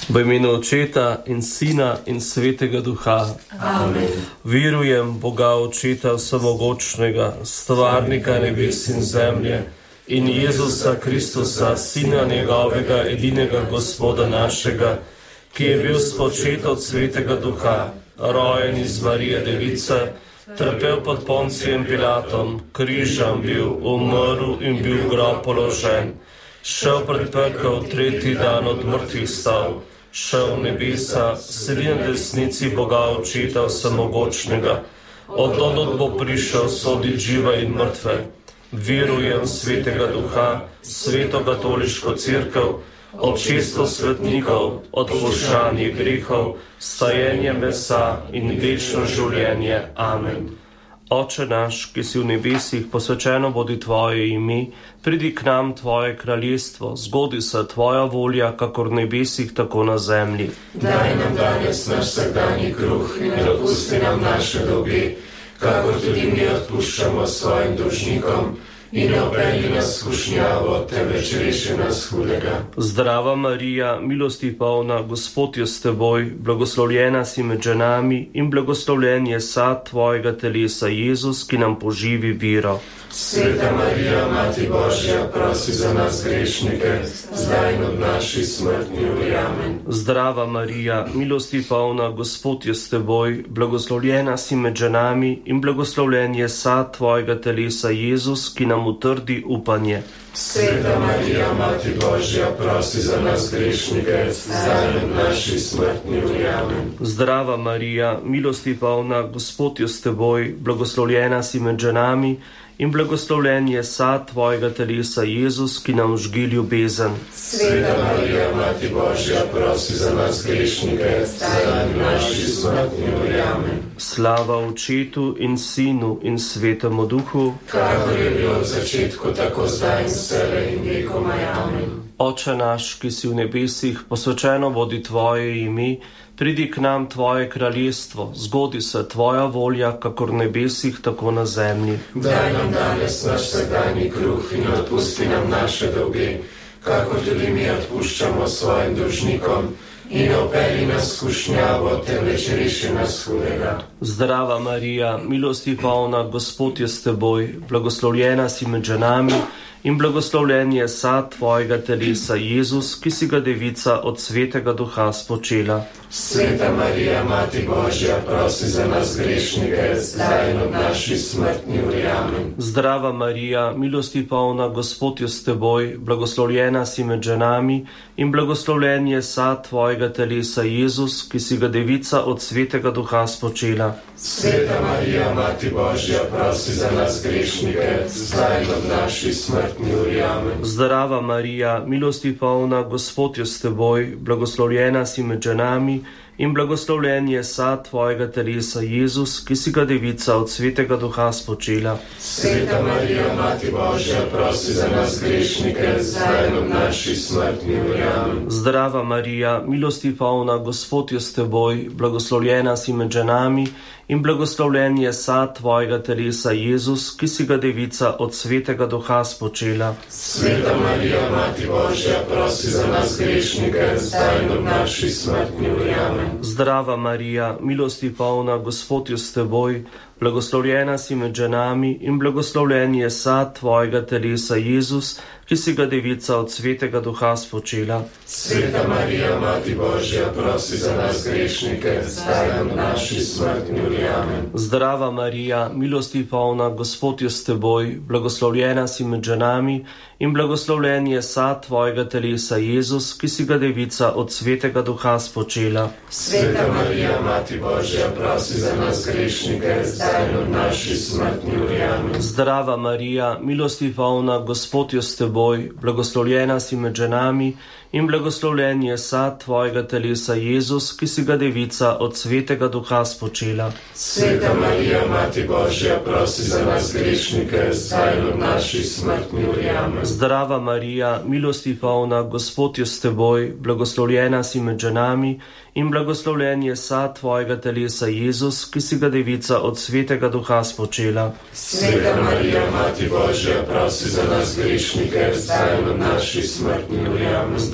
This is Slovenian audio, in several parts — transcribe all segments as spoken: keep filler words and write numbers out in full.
V imenu Očeta in Sina in Svetega Duha. Amen. Verujem Boga Očeta Vsemogočnega, stvarnika nebes in zemlje, in Jezusa Kristusa, Sina njegovega, edinega Gospoda našega, ki je bil spočet od Svetega Duha, rojen iz Marije Device, trpel pod Poncijem Pilatom, križan bil, umrl in bil v grob položen, šel pred pekel, tretji dan od mrtvih stal, šel v nebesa, sedi na desnici Boga Očeta Vsemogočnega, od tod bo prišel sodit žive in mrtve. Verujem v Svetega Duha, Sveto katoliško cerkev, občestvo svetnikov, odpuščanje grehov, stajenje mesa in večno življenje. Amen. Oče naš, ki si v nebesih, posvečeno bodi tvoje ime, pridi k nam tvoje kraljestvo, zgodi se tvoja volja, kakor v nebesih, tako na zemlji. Daj nam danes naš vsakdanji kruh in ne dopusti nam naše dolge, kakor tudi mi odpuščamo svojim dolžnikom, in ne vpelji nas v skušnjavo, temveč reši nas hudega. Zdrava Marija, milosti polna, Gospod je s teboj, blagoslovljena si med ženami in blagoslovljen je sad tvojega telesa, Jezus, ki nam poživi vero. Sveta Marija, Mati Božja, prosi za nas grešnike, zdaj in od naši smrtni uri. Amen. Zdrava Marija, milosti polna, Gospod je s teboj, blagoslovljena si med ženami in blagoslovljen je sad tvojega telesa, Jezus, ki nam utrdi upanje. Sveta Marija, Mati Božja, prosi za nas grešnike, zdaj in od naši smrtni uri. Amen. Zdrava Marija, milosti polna, Gospod je s teboj, blagoslovljena si med ženami in blagoslovljen je sad tvojega telesa, Jezus, ki nam žgi ljubezen. Sveta Marija, Mati Božja, prosi za nas grešnike, zdaj in v naši smrtni uri. Amen. Slava Očetu in Sinu in Svetemu Duhu, kakor je bilo v začetku, tako zdaj in vselej in vekomaj. Amen. Oče naš, ki si v nebesih, posvečeno bodi tvoje ime, pridi k nam tvoje kraljestvo, zgodi se tvoja volja, kakor v nebesih, tako na zemlji. Daj nam danes naš vsakdanji kruh in odpusti nam naše dolge, kakor tudi mi odpuščamo svojim dolžnikom, in ne vpelji nas v skušnjavo, temveč reši nas hudega. Zdrava Marija, milosti polna, Gospod je s teboj, blagoslovljena si med ženami in blagoslovljen je sad tvojega telesa, Jezus, ki si ga devica od Svetega Duha spočela. Sveta Marija, Mati Božja, prosi za nas grešnike, zdaj in od naši smrtni uri. Amen. Zdrava Marija, milosti polna, Gospod je s teboj, blagoslovljena si med ženami in blagoslovljen je sad tvojega telesa, Jezus, ki si ga devica od Svetega Duha spočela. Sveta Marija, Mati Božja, prosi za nas grešnike, zdaj in od naši smrtni uri. Amen. Zdrava Marija, milosti polna, Gospod je s teboj, blagoslovljena si med ženami in blagoslovljen je sad tvojega telesa, Jezus, ki si ga devica od Svetega Duha spočela. Sveta Marija, Mati Božja, prosi za nas grešnike, zdaj in od naši smrtni uri. Amen. Zdrava Marija, milosti polna, Gospod je s teboj, blagoslovljena si med ženami in blagoslovljen je sad tvojega telesa, Jezus, ki si ga devica od Svetega Duha spočela. Sveta Marija, Mati Božja, prosi za nas grešnike, zdaj in od naši smrtni uri. Amen. Zdrava Marija, milosti polna, Gospod je s teboj, blagoslovljena si med ženami in blagoslovljen je sad tvojega telesa, Jezus, ki si ga devica od Svetega Duha spočela. Sveta Marija, Mati Božja, prosi za nas grešnike, zdaj in od naši smrtni uri. Amen. Zdrava Marija, milosti polna, Gospod je s teboj, blagoslovljena si med ženami in blagoslovljen je sad tvojega telesa, Jezus, ki si ga devica od Svetega Duha spočela. Sveta Marija, Mati Božja, prosi za nas grešnike, zdaj in od naši smrtni uri. Amen. Zdrava Marija, milosti polna, Gospod je s teboj, blagoslovljena si med ženami in blagoslovljen je sad tvojega telesa, Jezus, ki si ga devica od Svetega Duha spočela. Sveta Marija, Mati Božja, prosi za nas grešnike, zdaj in od naši smrtni uri. Amen. Zdrava Marija, milosti polna, Gospod je s teboj, blagoslovljena si med ženami in blagoslovljen je sad tvojega telesa, Jezus, ki si ga devica od Svetega Duha spočela. Sveta Marija, Mati Božja, prosi za nas grešnike, zdaj in od naši smrtni uri. Amen.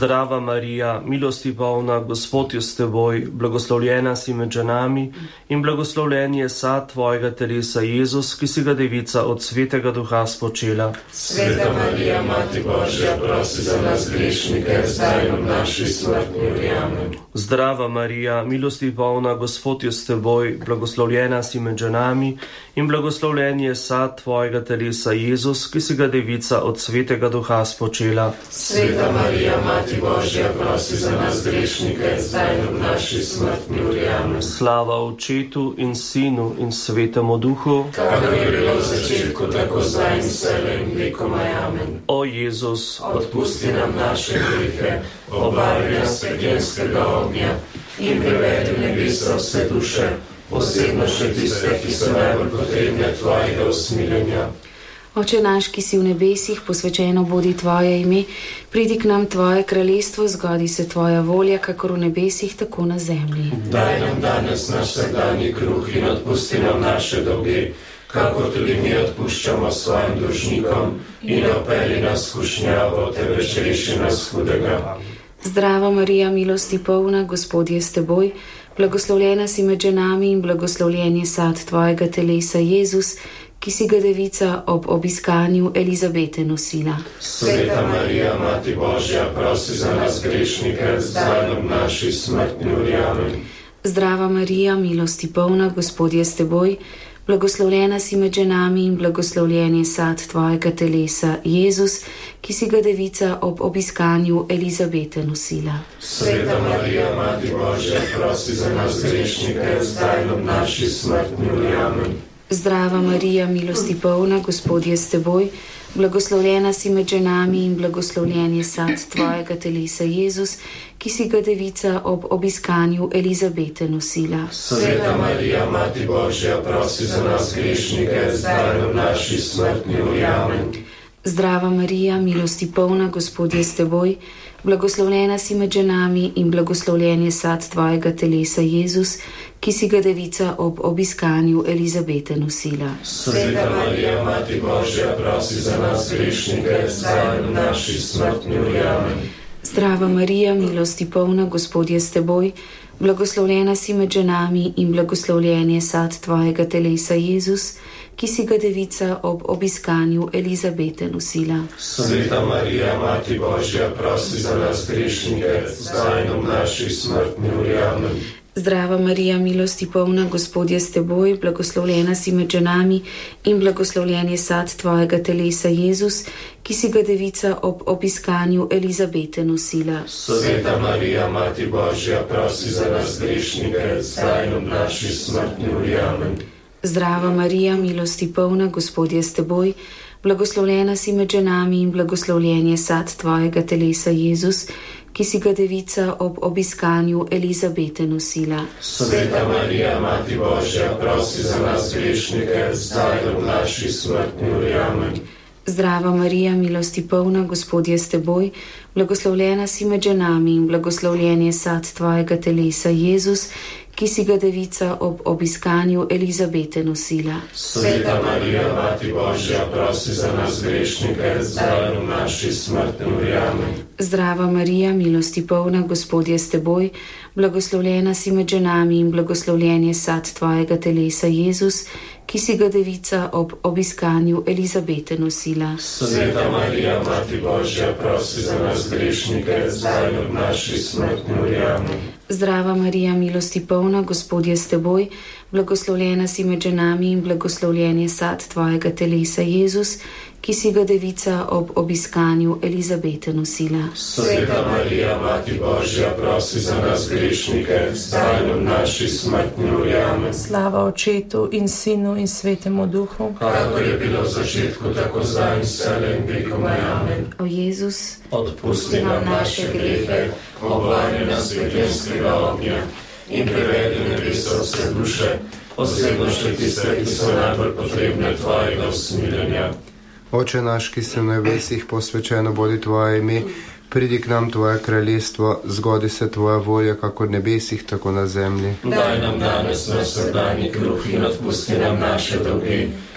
Zdrava Marija, milosti polna, Gospod je s teboj, blagoslovljena si med ženami in blagoslovljen je sad tvojega telesa Jezus, ki si ga devica od Svetega Duha spočela. Sveta Marija, Mati Božja, prosi za nas grešnike, zdaj in v naši smrtni uri. Amen. Zdrava Marija, milosti polna, Gospod je s teboj, blagoslovljena si med ženami in blagoslovljen je sad tvojega telesa Jezus, ki si ga devica od Svetega Duha spočela. Sveta Marija, Mati Božja, prosi za nas grešnike, zdaj in v naši smrtni uri. Amen. Slava Očetu in Sinu in Svetemu Duhu, kakor je bilo v začetku, tako zdaj in vselej in vekomaj. Amen. O Jezus, odpusti nam naše grehe, obari nas pekelskega ognja in privedi v nebesa vse duše, posebno še tiste, ki so najbolj potrebne tvojega usmiljenja. Oče naš, ki si v nebesih, posvečeno bodi tvoje ime, pridi k nam tvoje kraljestvo, zgodi se tvoja volja, kakor v nebesih, tako na zemlji. Daj nam danes naš vsakdanji kruh in odpusti nam naše dolge, kakor tudi mi odpuščamo svojim dolžnikom, in ne vpelji nas v skušnjavo, temveč reši nas hudega. Zdrava Marija, milosti polna, Gospod je s teboj, blagoslovljena si med ženami in blagoslovljen je sad tvojega telesa Jezus, ki si ga devica ob obiskanju Elizabete nosila. Sveta Marija, Mati Božja, prosi za nas grešnike, zdaj in v naši smrtni uri. Amen. Zdrava Marija, milosti polna, Gospod je s teboj, blagoslovljena si med ženami in blagoslovljen je sad tvojega telesa Jezus, ki si ga devica ob obiskanju Elizabete nosila. Sveta Marija, Mati Božja, prosi za nas grešnike, zdaj in v naši smrtni uri. Amen. Zdrava Marija, milosti polna, Gospod je s teboj, blagoslovljena si med ženami in blagoslovljen je sad tvojega telesa Jezus, ki si ga devica ob obiskanju Elizabete nosila. Sveta Marija, Mati Božja, prosi za nas grešnike, zdaj in v naši smrtni uri. Amen. Zdrava Marija, milosti polna, Gospod je s teboj, blagoslovljena si med ženami in blagoslovljen je sad tvojega telesa Jezus, ki si ga devica ob obiskanju Elizabete nosila. Sveta Marija, Mati Božja, prosi za nas grešnike, zdaj in v naši smrtni uri. Amen. Zdrava Marija, milosti polna, Gospod je s teboj, blagoslovljena si med ženami in blagoslovljen je sad tvojega telesa Jezus, ki si ga devica ob obiskanju Elizabete nosila. Sveta Marija, Mati Božja, prosi za nas grešnike, zdaj in v naši smrtni uri. Amen. Zdrava Marija, milosti polna, Gospod je s teboj, blagoslovljena si med ženami in blagoslovljen je sad tvojega telesa Jezus, ki si ga devica ob obiskanju Elizabete nosila. Sveta Marija, Mati Božja, prosi za nas grešnike, zdaj in v naši smrtni uri. Amen. Zdrava Marija, milosti polna, Gospod je s teboj, blagoslovljena si med ženami in blagoslovljen je sad tvojega telesa Jezus, ki si ga devica ob obiskanju Elizabete nosila. Sveta Marija, Mati Božja, prosi za nas grešnike, zdaj in v naši smrtni uri. Amen. Zdrava Marija, milosti polna, Gospod je s teboj, blagoslovljena si med ženami in blagoslovljen je sad tvojega telesa Jezus, ki si ga devica ob obiskanju Elizabete nosila. Sveta Marija, Mati Božja, prosi za nas grešnike, zdaj in v naši smrtni uri. Amen. Zdrava Marija, milosti polna, Gospod je s teboj, blagoslovljena si med ženami in blagoslovljen je sad tvojega telesa Jezus, ki si ga devica ob obiskanju Elizabete nosila. Sveta Marija, Mati Božja, prosi za nas grešnike, zdaj in v naši smrtni uri. Amen. Zdrava Marija, milosti polna, Gospod je s teboj, blagoslovljena si med ženami in blagoslovljen je sad tvojega telesa Jezus, ki si ga devica ob obiskanju Elizabete nosila. Sveta Marija, Mati Božja, prosi za nas grešnike, zdaj in v naši smrtni uri. Amen. Slava Očetu in Sinu in Svetemu Duhu, kakor je bilo v začetku, tako zdaj in vselej in vekomaj. Amen. O Jezus, odpusti nam naše grehe, obvari nas pekelskega ognja in privedi v nebesa vse duše, posebno še tiste, ki so najbolj potrebne tvojega usmiljenja. Oče naš, ki si v nebesih, posvečeno bodi tvoje ime, pridi k nam tvoje kraljestvo, zgodi se tvoja volja, kako v nebesih, tako na zemlji. Daj nam danes naš vsakdanji kruh in odpusti nam naše dolge,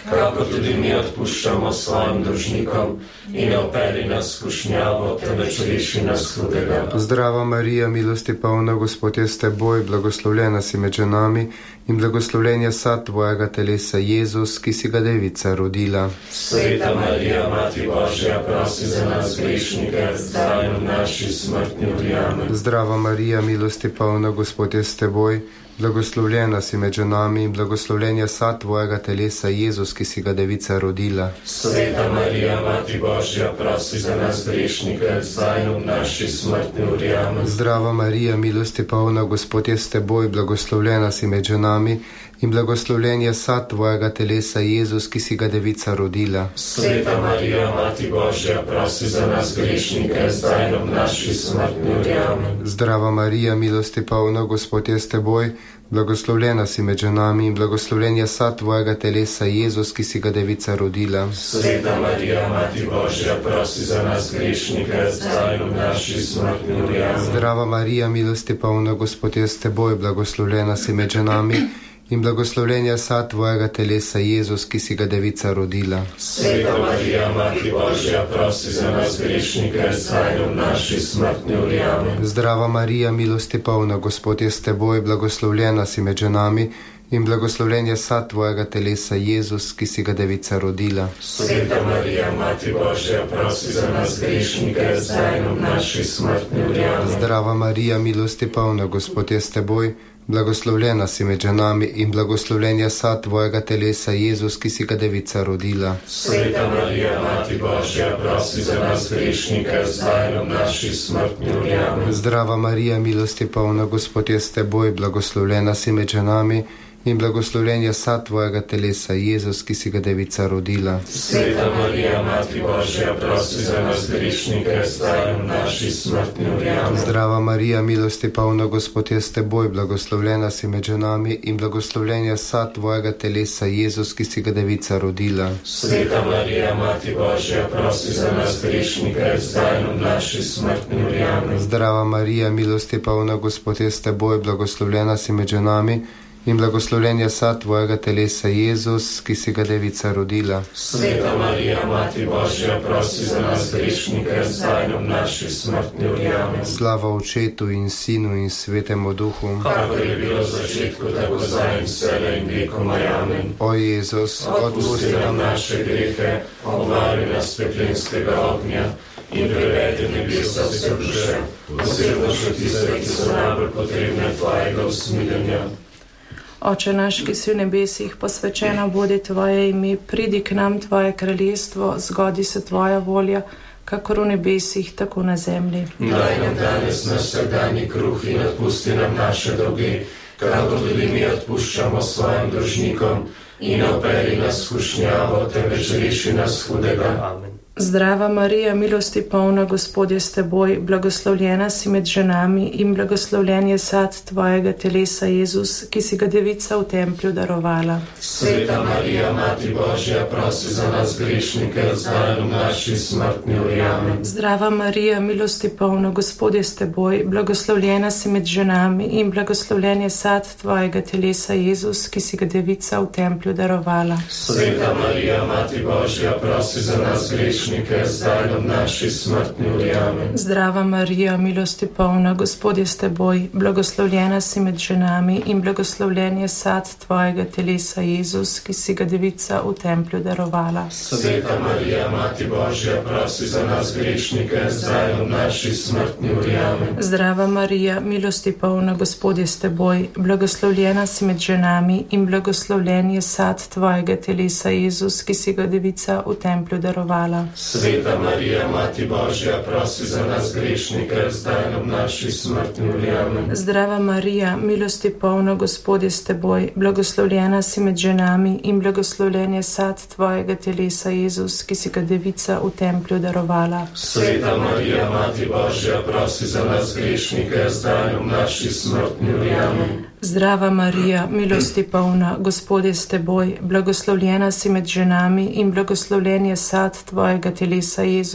kakor tudi mi odpuščamo svojim dolžnikom, in ne vpelji nas v skušnjavo, temveč reši nas hudega. Zdrava Marija, milosti polna, Gospod je s teboj, blagoslovljena si med ženami in blagoslovljen je sad tvojega telesa, Jezus, ki si ga devica rodila. Sveta Marija, Mati Božja, prosi za nas grešnike, zdaj in v naši smrtni uri. Amen. Zdrava Marija, milosti polna, Gospod je s teboj, blagoslovljena si med ženami in blagoslovljen je sad tvojega telesa, Jezus, ki si ga devica rodila. Sveta Marija, Mati Božja, prosi za nas grešnike, zdaj in v naši smrtni uri. Amen. Zdrava Marija, milosti polna, Gospod je s teboj, blagoslovljena si med ženami in blagoslovljen je sad tvojega telesa, Jezus, ki si ga devica rodila. Sveta Marija, Mati Božja, prosi za nas grešnike, zdaj in v naši smrtni uri. Amen. Zdrava Marija, milosti polna, Gospod je s teboj, blagoslovljena si med ženami in blagoslovljen je sad tvojega telesa, Jezus, ki si ga devica rodila. Sveta Marija, Mati Božja, prosi za nas grešnike, zdaj in v naši smrtni uri. Amen. Zdrava Marija, milosti polna, Gospod je s teboj, blagoslovljena si med ženami in blagoslovljen je sad tvojega telesa, Jezus, ki si ga devica rodila. Sveta Marija, Mati Božja, prosi za nas grešnike, zdaj in v naši smrtni uri. Amen. Zdrava Marija, milosti polna, Gospod je s teboj, blagoslovljena si med ženami in blagoslovljen je sad tvojega telesa, Jezus, ki si ga devica rodila. Sveta Marija, Mati Božja, prosi za nas grešnike, zdaj in v naši smrtni uri. Amen. Zdrava Marija, milosti polna, Gospod je s teboj, blagoslovljena si med ženami in blagoslovljen je sad tvojega telesa, Jezus, ki si ga devica rodila. Sveta Marija, Mati Božja, prosi za nas grešnike, zdaj in v naši smrtni uri. Amen. Zdrava Marija, milosti polna, Gospod je s teboj, blagoslovljena si med ženami in blagoslovljen je sad tvojega telesa, Jezus, ki si ga devica rodila. Sveta Marija, Mati Božja, prosi za nas grešnike, zdaj in v naši smrtni uri. Amen. Zdrava Marija, milosti polna, Gospod je s teboj, blagoslovljena si med ženami in blagoslovljen je sad tvojega telesa, Jezus, ki si ga devica rodila. Sveta Marija, Mati Božja, prosi za nas grešnike, zdaj in v naši smrtni uri. Amen. Zdrava Marija, milosti polna, Gospod je s teboj, blagoslovljena si med ženami in blagoslovljen je sad tvojega telesa, Jezus, ki si ga devica rodila. Sveta Marija, Mati Božja, prosi za nas grešnike, zdaj in v naši smrtni uri. Amen. Slava Očetu in Sinu in Svetemu Duhu, kakor je bilo v začetku, tako zdaj in vselej in vekomaj. Amen. O Jezus, odpusti nam naše grehe, obvari nas peklenskega ognja in privedi nebesa vse duše, posebno še tiste, ki so najbolj potrebne tvojega usmiljenja. Oče naš, ki si v nebesih, posvečena bodi tvoje ime, pridi k nam tvoje kraljestvo, zgodi se tvoja volja, kakor v nebesih, tako na zemlji. Daj nam danes naš vsakdanji kruh in odpusti nam naše dolge, kakor tudi mi odpuščamo svojim dolžnikom, in ne vpelji nas v skušnjavo, temveč reši nas hudega. Amen. Zdrava Marija, milosti polna, Gospod je s teboj, blagoslovljena si med ženami in blagoslovljen je sad tvojega telesa, Jezus, ki si ga devica v templju darovala. Sveta Marija, Mati Božja, prosi za nas grešnike, zdaj in v naši smrtni uri. Amen. Zdrava Marija, milosti polna, Gospod je s teboj, blagoslovljena si med ženami in blagoslovljen je sad tvojega telesa, Jezus, ki si ga devica v templju darovala. Sveta Marija, Mati Božja, prosi za nas grešnike, zdaj in v naši smrtni uri. Amen. Zdrava Marija, milosti polna, Gospod je s teboj, blagoslovljena si med ženami in blagoslovljen je sad tvojega telesa, Jezus, ki si ga devica v templju darovala. Sveta Marija, Mati Božja, prosi za nas grešnike, zdaj in v naši smrtni uri. Amen. Zdrava Marija, milosti polna, Gospod je s teboj, blagoslovljena si med ženami in blagoslovljen je sad tvojega telesa, Jezus, ki si ga devica v templju darovala. Sveta Marija, Mati Božja, prosi za nas grešnike, zdaj in v naši smrtni uri. Amen. Zdrava Marija, milosti polna, Gospod je s teboj, blagoslovljena si med ženami in blagoslovljen je sad tvojega telesa, Jezus, ki si ga devica v templju darovala. Sveta Marija, Mati Božja, prosi za nas grešnike, zdaj in v naši smrtni uri. Amen. Zdrava Marija, milosti polna, Gospod je s teboj, blagoslovljena si med ženami in blagoslovljen je sad tvojega telesa, Jezus,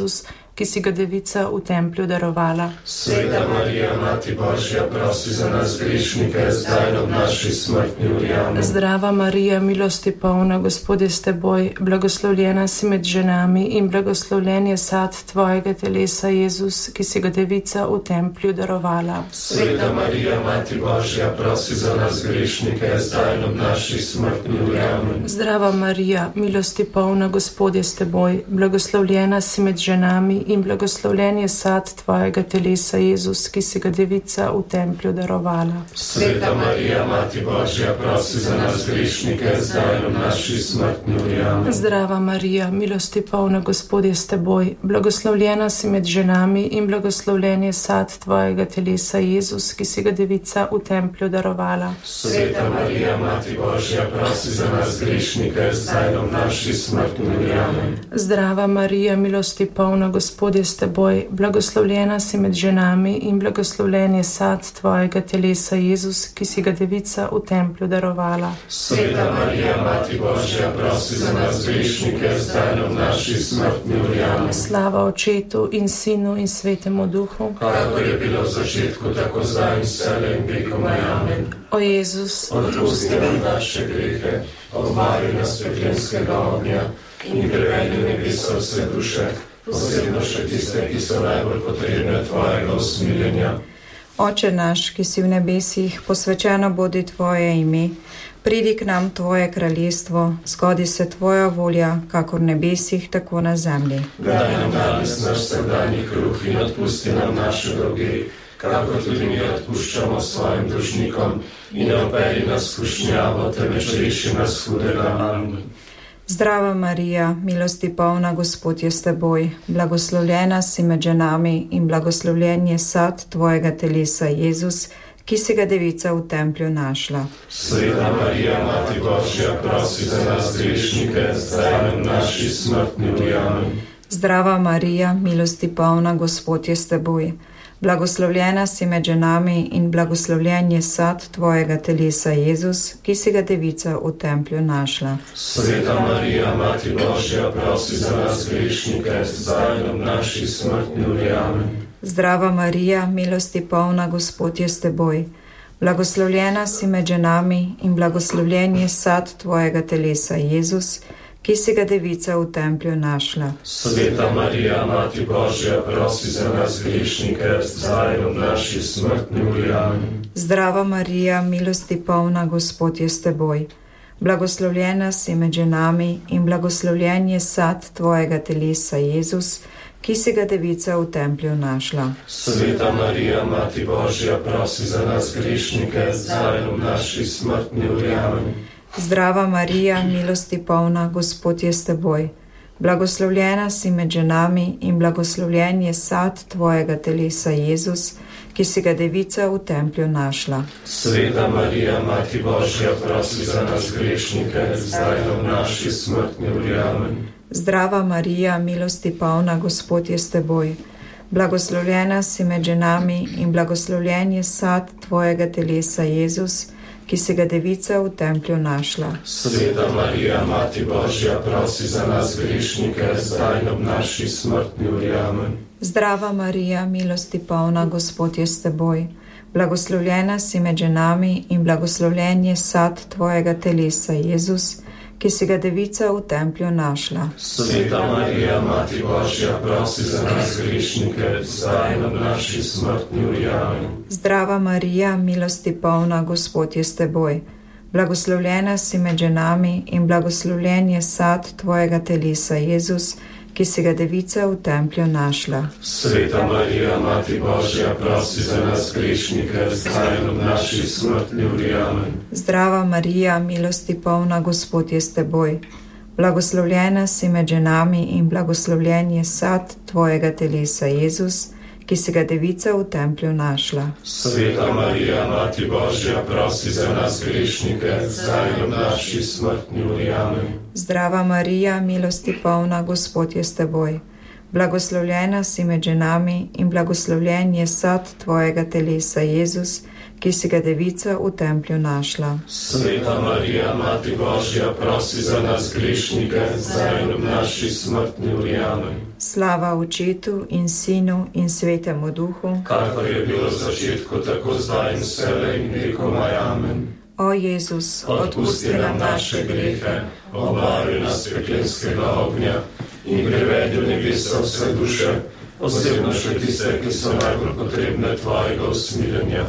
ki si ga Devica v templju darovala. Sveta Marija, Mati Božja, prosi za nas grešnike, zdaj in ob naši smrtni uri. Amen. Zdrava Marija, milosti polna, Gospod je s teboj, blagoslovljena si med ženami in blagoslovljen je sad tvojega telesa, Jezus, ki si ga Devica v templju darovala. Sveta Marija, Mati Božja, prosi za nas grešnike, zdaj in ob naši smrtni uri. Amen. Zdrava Marija, milosti polna, Gospod je s teboj, blagoslovljena si med ženami in blagoslovljen je sad tvojega telesa, Jezus, ki si ga Devica v templju darovala. Sveta Marija, Mati Božja, prosi za nas grešnike, zdaj in ob naši smrtni uri. Amen. Zdrava Marija, milosti polna, Gospod je s teboj, blagoslovljena si med ženami in blagoslovljen je sad tvojega telesa, Jezus, ki si ga Devica v templju darovala. Sveta Marija, Mati Božja, prosi za nas grešnike, zdaj in ob naši smrtni uri. Amen. Zdrava Marija, milosti polna, Gospod je s teboj, blagoslovljena si med ženami in blagoslovljen je sad tvojega telesa, Jezus, ki si ga Devica v templju darovala. Sveta Marija, Mati Božja, prosi za nas grešnike, zdaj in ob naši smrtni uri. Amen. Slava Očetu in Sinu in Svetemu Duhu, kakor je bilo v začetku, tako zdaj in vselej in vekomaj. Amen. O Jezus, odpusti nam naše grehe, obvari nas peklenskega ognja in privedi v nebesa vse duše, posebno še tiste, ki so najbolj potrebne tvojega usmiljenja. Oče naš, ki si v nebesih, posvečeno bodi tvoje ime, pridi k nam tvoje kraljestvo, zgodi se tvoja volja, kakor v nebesih, tako na zemlji. Daj nam danes naš vsakdanji kruh in odpusti nam naše dolge, kakor tudi mi odpuščamo svojim dolžnikom, in ne vpelji nas v skušnjavo, temveč reši nas hudega. Amen. Zdrava Marija, milosti polna, Gospod je s teboj, blagoslovljena si med ženami in blagoslovljen je sad tvojega telesa, Jezus, ki si ga Devica v templju našla. Sveta Marija, Mati Božja, prosi za nas grešnike, zdaj in ob naši smrtni uri. Amen. Zdrava Marija, milosti polna, Gospod je s teboj, blagoslovljena si med ženami in blagoslovljen je sad tvojega telesa, Jezus, ki si ga Devica v templju našla. Sveta Marija, Mati Božja, prosi za nas grešnike, zdaj in ob naši smrtni uri. Amen. Zdrava Marija, milosti polna, Gospod je s teboj, blagoslovljena si med ženami in blagoslovljen je sad tvojega telesa, Jezus, ki si ga Devica v templju našla. Sveta Marija, Mati Božja, prosi za nas grešnike, zdaj in ob naši smrtni uri. Amen. Zdrava Marija, milosti polna, Gospod je s teboj, blagoslovljena si med ženami in blagoslovljen je sad tvojega telesa, Jezus, ki si ga Devica v templju našla. Sveta Marija, Mati Božja, prosi za nas grešnike, zdaj in ob naši smrtni uri. Amen. Zdrava Marija, milosti polna, Gospod je s teboj, blagoslovljena si med ženami in blagoslovljen je sad tvojega telesa, Jezus, ki si ga Devica v templju našla. Sveta Marija, Mati Božja, prosi za nas grešnike, zdaj in ob naši smrtni uri. Amen. Zdrava Marija, milosti polna, Gospod je s teboj, blagoslovljena si med ženami in blagoslovljen je sad tvojega telesa, Jezus, ki si ga Devica v templju našla. Sveta Marija, Mati Božja, prosi za nas grešnike, zdaj in ob naši smrtni uri. Amen. Zdrava Marija, milosti polna, Gospod je s teboj, blagoslovljena si med ženami in blagoslovljen je sad tvojega telesa, Jezus, ki si ga Devica v templju našla. Sveta Marija, Mati Božja, prosi za nas grešnike, zdaj in ob naši smrtni uri. Amen. Zdrava Marija, milosti polna, Gospod je s teboj, blagoslovljena si med ženami in blagoslovljen je sad tvojega telesa, Jezus, ki si ga Devica v templju našla. Sveta Marija, Mati Božja, prosi za nas grešnike, zdaj in ob naši smrtni uri. Amen. Zdrava Marija, milosti polna, Gospod je s teboj, blagoslovljena si med ženami in blagoslovljen je sad tvojega telesa, Jezus, ki si ga Devica v templju našla. Sveta Marija, Mati Božja, prosi za nas grešnike, zdaj in ob naši smrtni uri. Amen. Zdrava Marija, milosti polna, Gospod je s teboj, Blagoslovljena si med ženami in blagoslovljen je sad tvojega telesa, Jezus, ki si ga devica v templju našla. Sveta Marija, Mati Božja, prosi za nas grešnike, zdaj in v naši smrtni uri. Amen. Slava Očetu in Sinu in Svetemu Duhu, kakor je bilo v začetku, tako zdaj in vselej in vekomaj. Amen. O Jezus, odpusti nam naše grehe, obvari nas peklenskega ognja in privedi v nebesa vse duše, posebno še tiste, ki so najbolj potrebne tvojega usmiljenja.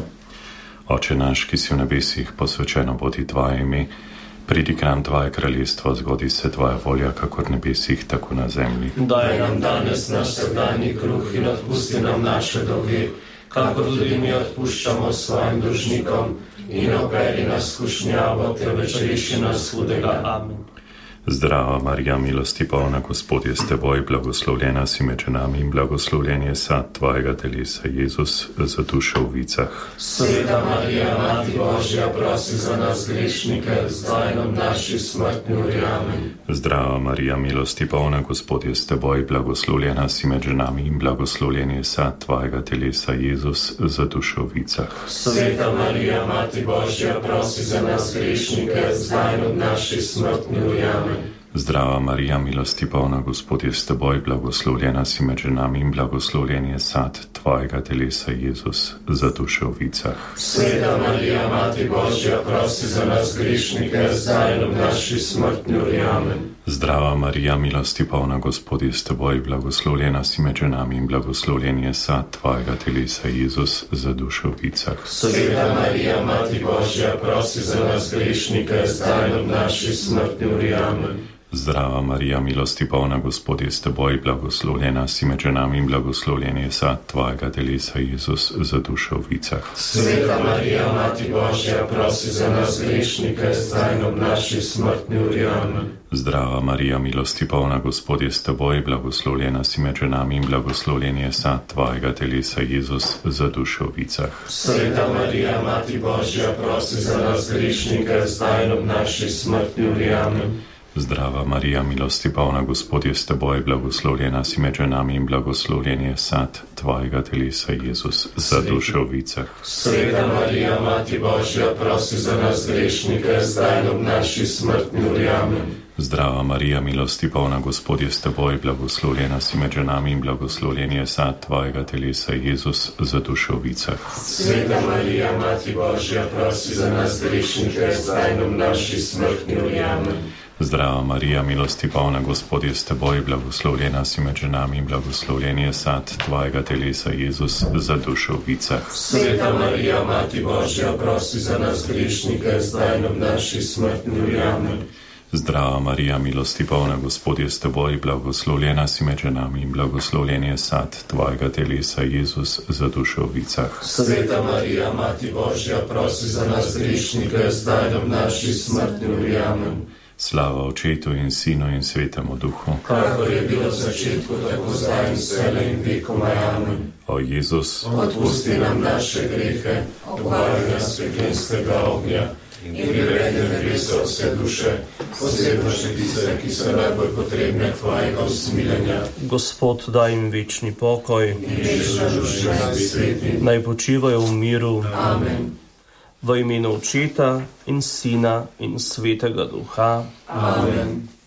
Oče naš, ki si v nebesih, posvečeno bodi tvoje ime, pridi k nam tvoje kraljestvo, zgodi se tvoja volja, kakor v nebesih, tako na zemlji. Daj nam danes naš vsakdanji kruh in odpusti nam naše dolge, kakor tudi mi odpuščamo svojim dolžnikom, in ne operi nas v skušnjavo, temveč reši nas hudega. Amen. Zdrava Marija, milosti polna, Gospod je s teboj, blagoslovljena si med ženami in blagoslovljen je sad tvojega telesa, Jezus, za dušo v vicah. Sveta Marija, Mati Božja, prosi za nas grešnike, zdaj in v naši smrtni uri. Amen. Zdrava Marija, milosti polna, Gospod je s teboj, blagoslovljena si med ženami in blagoslovljen je sad tvojega telesa, Jezus, za dušo v vicah. Sveta Marija, Mati Božja, prosi za nas grešnike, zdaj in v naši smrtni uri. Amen. Zdrava Marija, milosti polna, Gospod je s teboj, blagoslovljena si med ženami in blagoslovljen je sad tvojega telesa, Jezus, za dušo v vicah. Sveta Marija, Mati Božja, prosi za nas grešnike, zdaj in v naši smrtni uri. Amen. Zdrava Marija, milosti polna, Gospod je s teboj, blagoslovljena si med ženami in blagoslovljen je sad tvojega telesa, Jezus, za dušo v vicah. Sveta Marija, Mati Božja, prosi za nas grešnike, zdaj in v naši smrtni uri. Amen. Zdrava Marija, milosti polna, Gospod je s teboj, blagoslovljena si med ženami in blagoslovljen je sad tvojega telesa, Jezus, za dušo v vicah. Sveta Marija, Mati Božja, prosi za nas grešnike, zdaj in v naši smrtni uri. Amen. Zdrava Marija, milosti polna, Gospod je s teboj, blagoslovljena si med ženami in blagoslovljen je sad tvojega telesa, Jezus, za dušo v vicah. Sveta Marija, Mati Božja, prosi za nas grešnike, zdaj in v naši smrtni uri. Amen. Zdrava Marija, milosti polna, Gospod je s teboj, blagoslovljena si med ženami in blagoslovljen je sad tvojega telesa, Jezus, za dušo v vicah. Sveta Marija, Mati Božja, prosi za nas grešnike, zdaj in v naši smrtni uri. Amen. Zdrava Marija, milosti polna, Gospod je s teboj, blagoslovljena si med ženami in blagoslovljen je sad tvojega telesa, Jezus, za dušo v vicah. Sveta Marija, Mati Božja, prosi za nas grešnike, zdaj in v naši smrtni uri. Amen. Zdrava Marija, milosti polna, Gospod je s teboj, blagoslovljena si med ženami in blagoslovljen je sad tvojega telesa, Jezus, za dušo v vicah. Sveta Marija, Mati Božja, prosi za nas grešnike, zdaj in v naši smrtni uri. Amen. Zdrava Marija, milosti polna, Gospod je s teboj, blagoslovljena si med ženami in blagoslovljen je sad tvojega telesa, Jezus, za dušo v vicah. Sveta Marija, Mati Božja, prosi za nas grešnike, zdaj in v naši smrtni uri. Amen. Slava Očetu in Sinu in Svetemu Duhu, kakor je bilo v začetku, tako zdaj in vselej in vekomaj. Amen. O Jezus, odpusti nam naše grehe, obvari nas peklenskega ognja in privedi v nebesa vse duše, posebno še tiste, ki so najbolj potrebne tvojega usmiljenja. Gospod, daj jim večni pokoj, in večna duša sveti, naj počivajo v miru. Amen. V imenu Očeta in Sina in Svetega Duha. Amen.